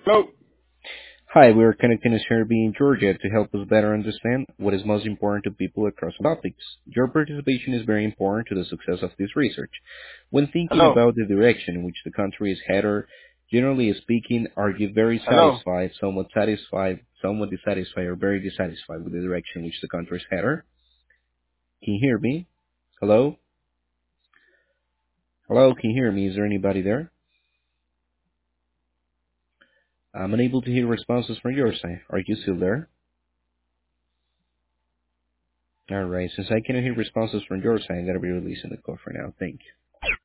Hello. Hi, we are connecting a survey in Georgia to help us better understand what is most important to people across topics. Your participation is very important to the success of this research. When thinking Hello. about the direction in which the country is headed, generally speaking, are you very Hello. satisfied, somewhat dissatisfied, or very dissatisfied with the direction in which the country is headed? Can you hear me? Hello? Hello, can you hear me? Is there anybody there? I'm unable to hear responses from your side. Are you still there? Alright, since I cannot hear responses from your side, I'm going to be releasing the call for now. Thank you.